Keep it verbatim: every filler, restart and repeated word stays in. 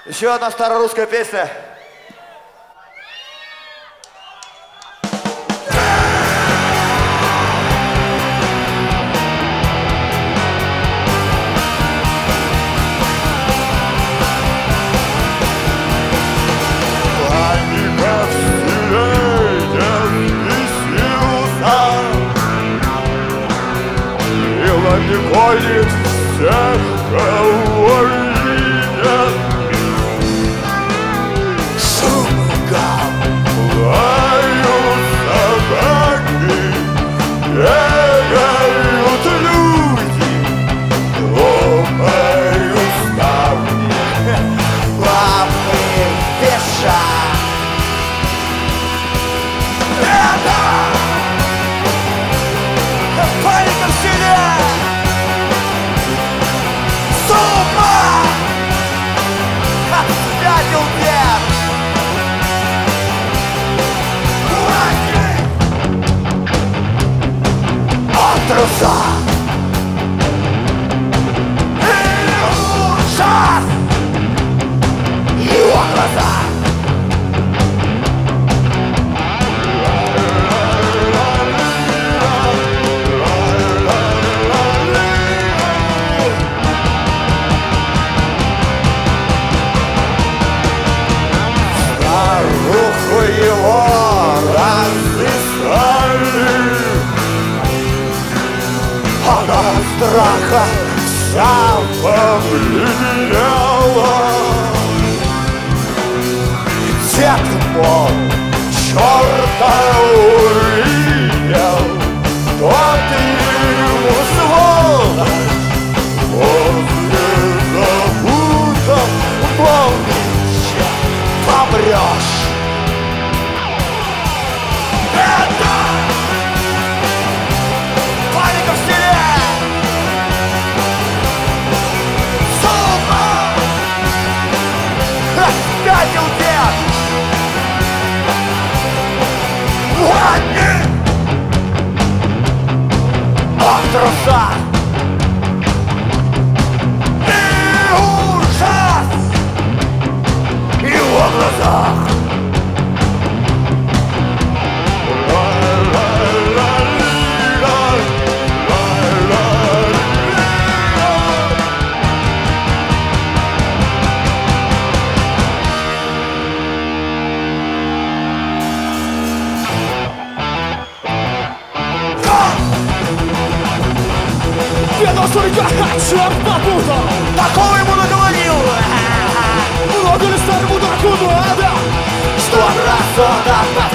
Еще одна старорусская песня. Николит всех, кого видят. Шум гам, лают собаки, бегают люди, ломают ставни. главный пеша. Это паника в селе. Спятил дед! От труса! И ужас! Его глаза! Его разыскали, Она от страха вся побледнела. дед мол, Черта увидел, тот ему сволочь возле забута помнишь, помрешь. Это паника в селе. Сука! Спятил дед! Ладно! От труса! И ужас! В его глазах! Деда сурька, черт попутал! Такого ему наговорил! Много ли старому дураку надо? Что рассудок